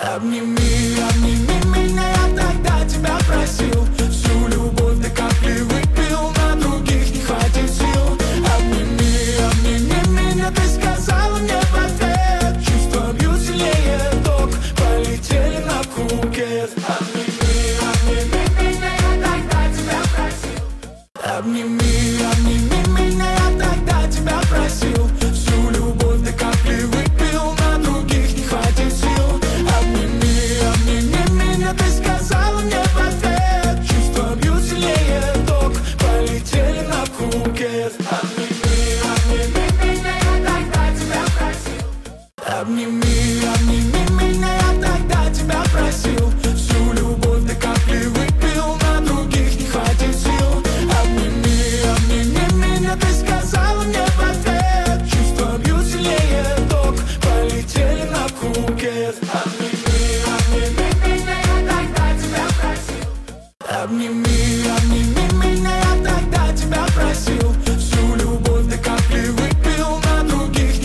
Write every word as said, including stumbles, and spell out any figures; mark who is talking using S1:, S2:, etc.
S1: Обними, обними меня, я тогда тебя просил. Всю любовь до капли выпил, на других не хватит сил. Обними, обними меня, ты сказала мне в ответ. Чувства бьют сильнее ток, полетели на Пхукет. Обними, обними меня, я тогда тебя просил. Обними, обними меня, я тогда тебя просил. Всю любовь до капли выпил, на других не хватит сил. Обними, обними меня, ты сказала мне в ответ. Чувства бьют сильнее ток, полетели на Пхукет. Обними, обними меня, я тогда тебя просил. Обними, обними меня, я тогда тебя просил. Всю любовь до капли выпил, на других не хватит сил. Обними, обними меня, ты сказала мне в ответ. Чувства бьют сильнее ток, полетели на Пхукет. Обними, обними меня, я тогда тебя просил. Обними.